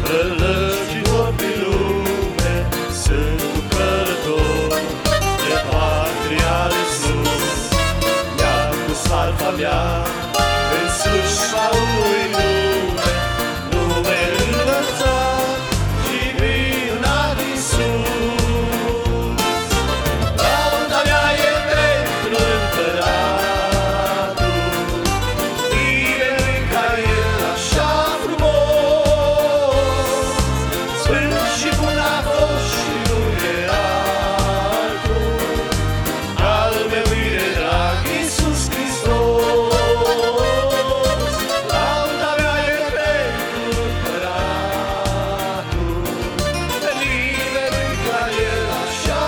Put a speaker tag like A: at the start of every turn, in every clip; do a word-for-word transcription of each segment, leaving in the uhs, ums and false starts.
A: Rălăcitor pe lume, sunt un călător de patria de sus. Mi-a pus alfa mea în slujba unui nume, nume înălțat și minunat din sus. Lauda mea e pentru Împăratul, nimeni ca El așa frumos. Sfânt și bun a fost și nu e altul, al meu mire drag Iisus Hristos. Lauda mea e pentru Împăratul, nimeni ca El așa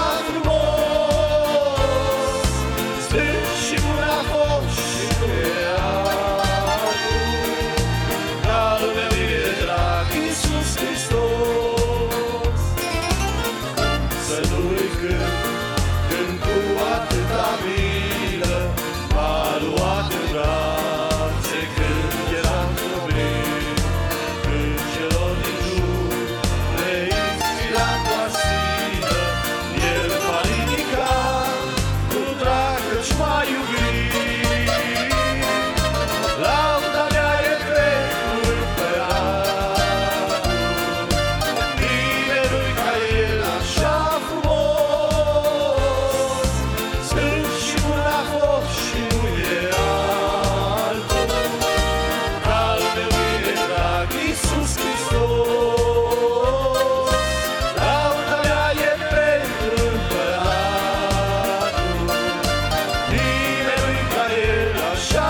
A: frumos. Sfânt și bun a fost și nu e altul, al meu mire drag Iisus Hristos. Să nu-i cânt, când cu atâta milă m-a luat în brațe când eram copil. Când celor din jur le inspira cu asilă, El m-a ridicat cu drag căci m-a iubit. Lauda mea e pentru Împăratul, nimeni ca El așa frumos. Sfânt și bun a fost și nu e altul, al meu mire drag Iisus Hristos. Lauda mea e pentru Împăratul, nimeni ca El așa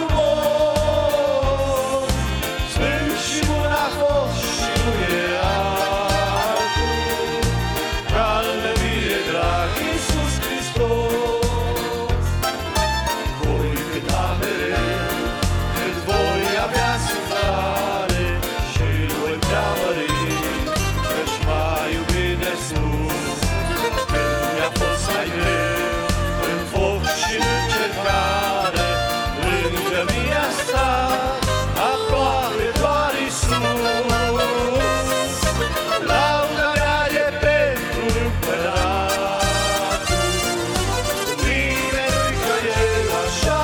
A: frumos. Sfânt și bun a fost și nu e altul, al meu mire drag Iisus Hristos. Voi cânta mereu cât voi avea suflare și îl voi preamări, căci m-a iubit de sus. Când mi-a fost mai greu în foc și în încercare, lângă mine a stat aproape doar Iisus. Lauda mea e pentru Împăratul, nimeni ca El așa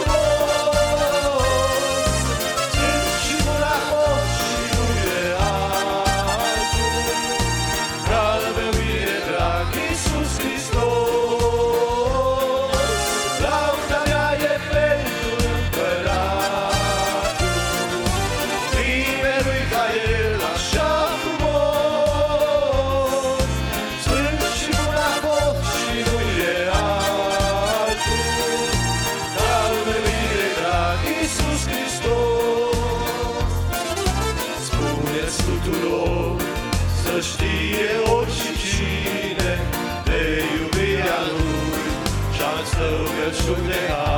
A: frumos. Sfânt și bun a fost și nu e altul, al meu mire drag Iisus Hristos. Lauda mea e pentru Împăratul, nimeni ca El așa frumos. Sfânt și bun a fost și nu e altul, al meu mire drag Iisus Hristos. Spuneți tuturor să știe oricine de iubirea Lui și-al său călțug de har.